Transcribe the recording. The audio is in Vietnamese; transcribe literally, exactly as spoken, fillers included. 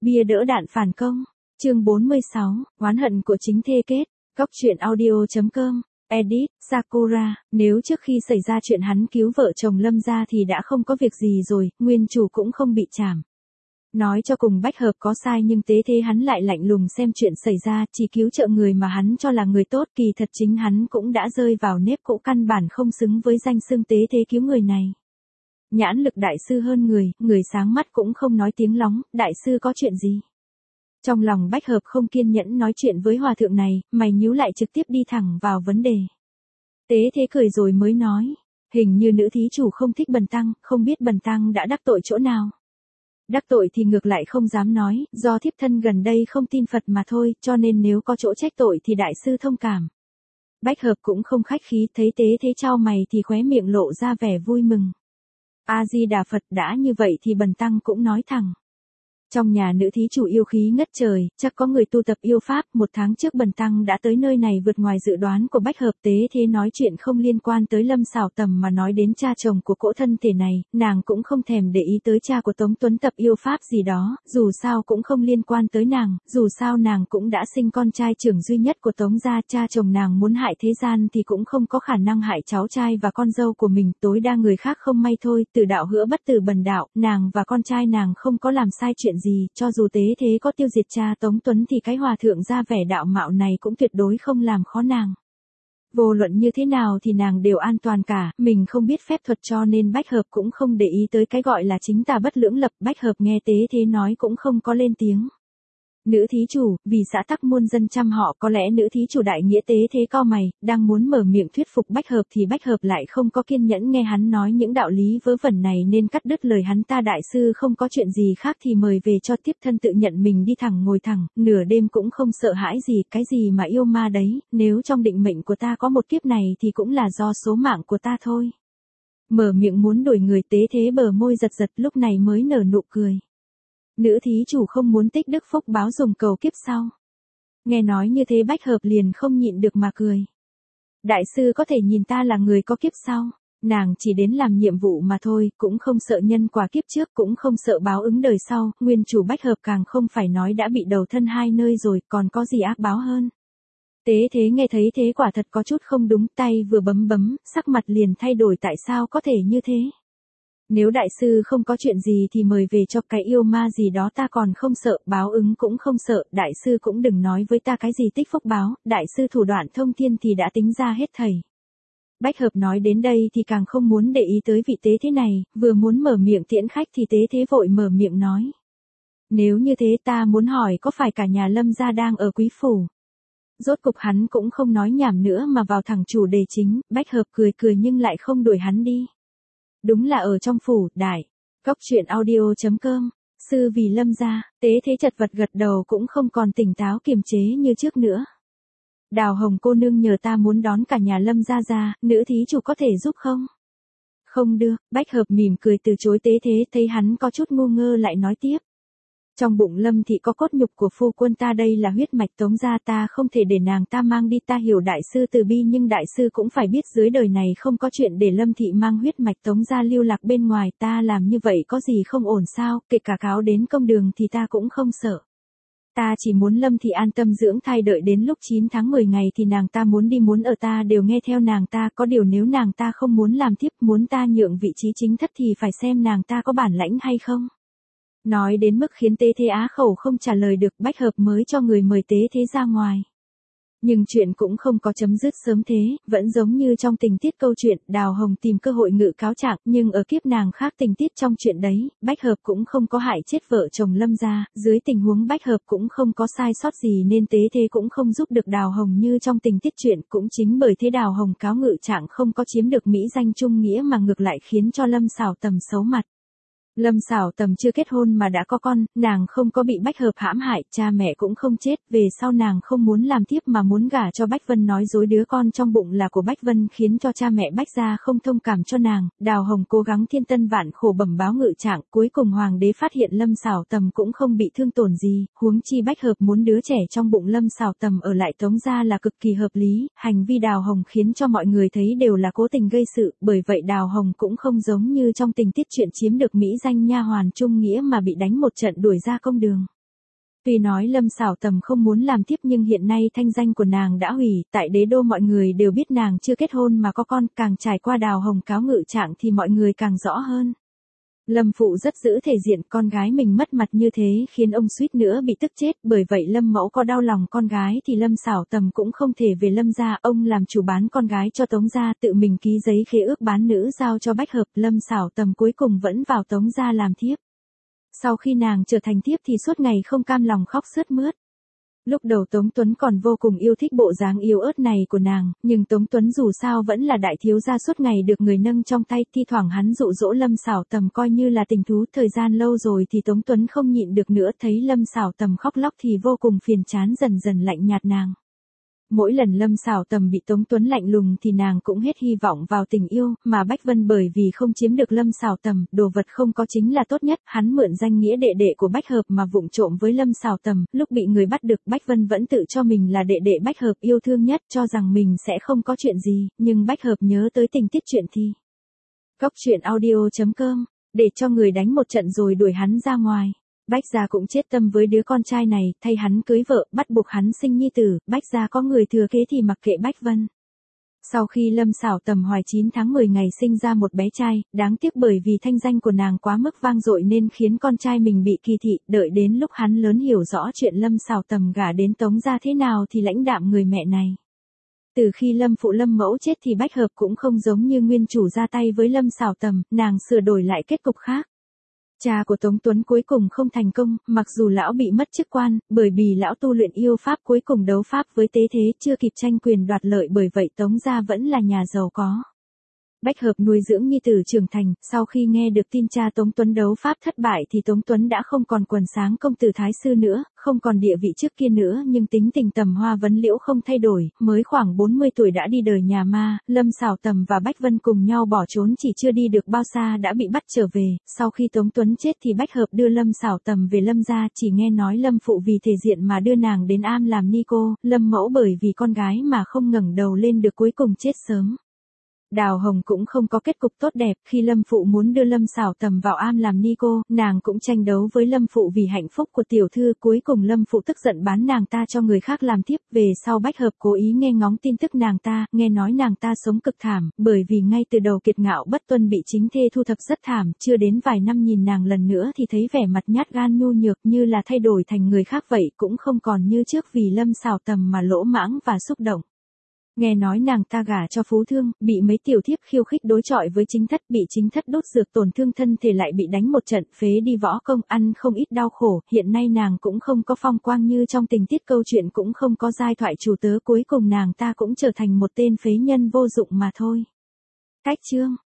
Bia đỡ đạn phản công. Chương bốn mươi sáu, oán hận của chính thê kết. Góc truyện audio chấm com. Edit, Sakura. Nếu trước khi xảy ra chuyện hắn cứu vợ chồng Lâm gia thì đã không có việc gì rồi, nguyên chủ cũng không bị trảm. Nói cho cùng Bách Hợp có sai nhưng tế thế hắn lại lạnh lùng xem chuyện xảy ra, chỉ cứu trợ người mà hắn cho là người tốt, kỳ thật chính hắn cũng đã rơi vào nếp cũ căn bản không xứng với danh xưng tế thế cứu người này. Nhãn lực đại sư hơn người, người sáng mắt cũng không nói tiếng lóng, đại sư có chuyện gì? Trong lòng Bách Hợp không kiên nhẫn nói chuyện với hòa thượng này, mày nhíu lại trực tiếp đi thẳng vào vấn đề. Tế thế cười rồi mới nói, hình như nữ thí chủ không thích Bần tăng, không biết Bần tăng đã đắc tội chỗ nào. Đắc tội thì ngược lại không dám nói, do thiếp thân gần đây không tin Phật mà thôi, cho nên nếu có chỗ trách tội thì đại sư thông cảm. Bách Hợp cũng không khách khí, thấy tế thế trao mày thì khóe miệng lộ ra vẻ vui mừng. A-di-đà Phật, đã như vậy thì Bần tăng cũng nói thẳng. Trong nhà nữ thí chủ yêu khí ngất trời, chắc có người tu tập yêu pháp, một tháng trước Bần tăng đã tới nơi này vượt ngoài dự đoán của Bách Hợp. Tế thế nói chuyện không liên quan tới Lâm Sảo Tầm mà nói đến cha chồng của cỗ thân thể này, nàng cũng không thèm để ý tới cha của Tống Tuấn tập yêu pháp gì đó, dù sao cũng không liên quan tới nàng, dù sao nàng cũng đã sinh con trai trưởng duy nhất của Tống gia, cha chồng nàng muốn hại thế gian thì cũng không có khả năng hại cháu trai và con dâu của mình, tối đa người khác không may thôi, từ đạo hữu bất từ bần đạo, nàng và con trai nàng không có làm sai chuyện gì, cho dù tế thế có tiêu diệt cha Tống Tuấn thì cái hòa thượng ra vẻ đạo mạo này cũng tuyệt đối không làm khó nàng. Vô luận như thế nào thì nàng đều an toàn cả, mình không biết phép thuật cho nên Bách Hợp cũng không để ý tới cái gọi là chính tà bất lưỡng lập. Bách Hợp nghe tế thế nói cũng không có lên tiếng. Nữ thí chủ, vì xã tắc muôn dân trăm họ, có lẽ nữ thí chủ đại nghĩa. Tế thế co mày, đang muốn mở miệng thuyết phục Bách Hợp thì Bách Hợp lại không có kiên nhẫn nghe hắn nói những đạo lý vớ vẩn này nên cắt đứt lời hắn. Ta đại sư không có chuyện gì khác thì mời về cho tiếp thân tự nhận mình đi thẳng ngồi thẳng, nửa đêm cũng không sợ hãi gì, cái gì mà yêu ma đấy, nếu trong định mệnh của ta có một kiếp này thì cũng là do số mạng của ta thôi. Mở miệng muốn đổi người. Tế thế bờ môi giật giật lúc này mới nở nụ cười. Nữ thí chủ không muốn tích đức phúc báo dùng cầu kiếp sau. Nghe nói như thế Bách Hợp liền không nhịn được mà cười. Đại sư có thể nhìn ta là người có kiếp sau, nàng chỉ đến làm nhiệm vụ mà thôi, cũng không sợ nhân quả kiếp trước, cũng không sợ báo ứng đời sau. Nguyên chủ Bách Hợp càng không phải nói đã bị đầu thân hai nơi rồi, còn có gì ác báo hơn. Tế thế nghe thấy thế quả thật có chút không đúng, tay vừa bấm bấm, sắc mặt liền thay đổi. Tại sao có thể như thế? Nếu đại sư không có chuyện gì thì mời về cho, cái yêu ma gì đó ta còn không sợ, báo ứng cũng không sợ, đại sư cũng đừng nói với ta cái gì tích phúc báo, đại sư thủ đoạn thông thiên thì đã tính ra hết thầy. Bách Hợp nói đến đây thì càng không muốn để ý tới vị tế thế này, vừa muốn mở miệng tiễn khách thì tế thế vội mở miệng nói. Nếu như thế ta muốn hỏi có phải cả nhà Lâm gia đang ở quý phủ? Rốt cục hắn cũng không nói nhảm nữa mà vào thẳng chủ đề chính. Bách Hợp cười cười nhưng lại không đuổi hắn đi. Đúng là ở trong phủ, đại. Góc truyện audio chấm com. Sư vì Lâm gia. Tế thế chật vật gật đầu cũng không còn tỉnh táo kiềm chế như trước nữa. Đào Hồng cô nương nhờ ta muốn đón cả nhà Lâm gia ra, nữ thí chủ có thể giúp không? Không được. Bách Hợp mỉm cười từ chối tế thế, thấy hắn có chút ngu ngơ lại nói tiếp. Trong bụng Lâm thị có cốt nhục của phu quân ta, đây là huyết mạch Tống gia, ta không thể để nàng ta mang đi. Ta hiểu đại sư từ bi nhưng đại sư cũng phải biết dưới đời này không có chuyện để Lâm thị mang huyết mạch Tống gia lưu lạc bên ngoài. Ta làm như vậy có gì không ổn sao? Kể cả cáo đến công đường thì ta cũng không sợ. Ta chỉ muốn Lâm thị an tâm dưỡng thai, đợi đến lúc chín tháng mười ngày thì nàng ta muốn đi muốn ở ta đều nghe theo nàng ta. Có điều nếu nàng ta không muốn làm tiếp, muốn ta nhượng vị trí chính thất thì phải xem nàng ta có bản lãnh hay không. Nói đến mức khiến tế thế á khẩu không trả lời được. Bách Hợp mới cho người mời tế thế ra ngoài. Nhưng chuyện cũng không có chấm dứt sớm thế, vẫn giống như trong tình tiết câu chuyện, Đào Hồng tìm cơ hội ngự cáo trạng, nhưng ở kiếp nàng khác tình tiết trong chuyện đấy, Bách Hợp cũng không có hại chết vợ chồng Lâm gia, dưới tình huống Bách Hợp cũng không có sai sót gì nên tế thế cũng không giúp được Đào Hồng như trong tình tiết chuyện. Cũng chính bởi thế Đào Hồng cáo ngự trạng không có chiếm được mỹ danh trung nghĩa mà ngược lại khiến cho Lâm Sảo Tầm xấu mặt. Lâm Sảo Tầm chưa kết hôn mà đã có con, nàng không có bị Bách Hợp hãm hại, cha mẹ cũng không chết, về sau nàng không muốn làm tiếp mà muốn gả cho Bách Vân, nói dối đứa con trong bụng là của Bách Vân khiến cho cha mẹ Bách gia không thông cảm cho nàng. Đào Hồng cố gắng thiên tân vạn khổ bẩm báo ngự trạng, cuối cùng hoàng đế phát hiện Lâm Sảo Tầm cũng không bị thương tổn gì, huống chi Bách Hợp muốn đứa trẻ trong bụng Lâm Sảo Tầm ở lại Tống gia là cực kỳ hợp lý. Hành vi Đào Hồng khiến cho mọi người thấy đều là cố tình gây sự, bởi vậy Đào Hồng cũng không giống như trong tình tiết chuyện chiếm được mỹ danh nha hoàn trung nghĩa mà bị đánh một trận đuổi ra công đường. Tuy nói Lâm Sảo Tầm không muốn làm tiếp nhưng hiện nay thanh danh của nàng đã hủy, tại đế đô mọi người đều biết nàng chưa kết hôn mà có con, càng trải qua Đào Hồng cáo ngự trạng thì mọi người càng rõ hơn. Lâm phụ rất giữ thể diện, con gái mình mất mặt như thế khiến ông suýt nữa bị tức chết, bởi vậy Lâm mẫu có đau lòng con gái thì Lâm Sảo Tầm cũng không thể về Lâm gia, ông làm chủ bán con gái cho Tống gia, tự mình ký giấy khế ước bán nữ giao cho Bách Hợp, Lâm Sảo Tầm cuối cùng vẫn vào Tống gia làm thiếp. Sau khi nàng trở thành thiếp thì suốt ngày không cam lòng khóc sướt mướt. Lúc đầu Tống Tuấn còn vô cùng yêu thích bộ dáng yếu ớt này của nàng, nhưng Tống Tuấn dù sao vẫn là đại thiếu gia suốt ngày được người nâng trong tay, thi thoảng hắn dụ dỗ Lâm Sảo Tầm coi như là tình thú, thời gian lâu rồi thì Tống Tuấn không nhịn được nữa, thấy Lâm Sảo Tầm khóc lóc thì vô cùng phiền chán, dần dần lạnh nhạt nàng. Mỗi lần Lâm Sảo Tầm bị Tống Tuấn lạnh lùng thì nàng cũng hết hy vọng vào tình yêu, mà Bách Vân bởi vì không chiếm được Lâm Sảo Tầm, đồ vật không có chính là tốt nhất, hắn mượn danh nghĩa đệ đệ của Bách Hợp mà vụng trộm với Lâm Sảo Tầm, lúc bị người bắt được Bách Vân vẫn tự cho mình là đệ đệ Bách Hợp yêu thương nhất, cho rằng mình sẽ không có chuyện gì, nhưng Bách Hợp nhớ tới tình tiết chuyện thì. Góc truyện audio chấm com, để cho người đánh một trận rồi đuổi hắn ra ngoài. Bách gia cũng chết tâm với đứa con trai này, thay hắn cưới vợ, bắt buộc hắn sinh nhi tử, Bách gia có người thừa kế thì mặc kệ Bách Vân. Sau khi Lâm Sảo Tầm hoài chín tháng mười ngày sinh ra một bé trai, đáng tiếc bởi vì thanh danh của nàng quá mức vang dội nên khiến con trai mình bị kỳ thị, đợi đến lúc hắn lớn hiểu rõ chuyện Lâm Sảo Tầm gả đến Tống gia thế nào thì lãnh đạm người mẹ này. Từ khi Lâm phụ Lâm mẫu chết thì Bách Hợp cũng không giống như nguyên chủ ra tay với Lâm Sảo Tầm, nàng sửa đổi lại kết cục khác. Cha của Tống Tuấn cuối cùng không thành công, mặc dù lão bị mất chức quan, bởi vì lão tu luyện yêu pháp cuối cùng đấu pháp với tế thế chưa kịp tranh quyền đoạt lợi, bởi vậy Tống gia vẫn là nhà giàu có. Bách Hợp nuôi dưỡng nhi tử trưởng thành, sau khi nghe được tin cha Tống Tuấn đấu pháp thất bại thì Tống Tuấn đã không còn quần sáng công tử thái sư nữa, không còn địa vị trước kia nữa, nhưng tính tình Tầm Hoa Vấn Liễu không thay đổi, mới khoảng bốn mươi tuổi đã đi đời nhà ma, Lâm Sảo Tầm và Bách Vân cùng nhau bỏ trốn chỉ chưa đi được bao xa đã bị bắt trở về, sau khi Tống Tuấn chết thì Bách Hợp đưa Lâm Sảo Tầm về Lâm gia, chỉ nghe nói Lâm phụ vì thể diện mà đưa nàng đến am làm ni cô, Lâm mẫu bởi vì con gái mà không ngẩng đầu lên được cuối cùng chết sớm. Đào Hồng cũng không có kết cục tốt đẹp, khi Lâm phụ muốn đưa Lâm Sảo Tầm vào am làm ni cô, nàng cũng tranh đấu với Lâm phụ vì hạnh phúc của tiểu thư, cuối cùng Lâm phụ tức giận bán nàng ta cho người khác làm tiếp, về sau Bách Hợp cố ý nghe ngóng tin tức nàng ta, nghe nói nàng ta sống cực thảm, bởi vì ngay từ đầu kiệt ngạo bất tuân bị chính thê thu thập rất thảm, chưa đến vài năm nhìn nàng lần nữa thì thấy vẻ mặt nhát gan nhu nhược như là thay đổi thành người khác vậy, cũng không còn như trước vì Lâm Sảo Tầm mà lỗ mãng và xúc động. Nghe nói nàng ta gả cho phú thương, bị mấy tiểu thiếp khiêu khích đối chọi với chính thất, bị chính thất đốt dược tổn thương thân thể, lại bị đánh một trận, phế đi võ công, ăn không ít đau khổ, hiện nay nàng cũng không có phong quang như trong tình tiết câu chuyện, cũng không có giai thoại chủ tớ, cuối cùng nàng ta cũng trở thành một tên phế nhân vô dụng mà thôi. Cách chương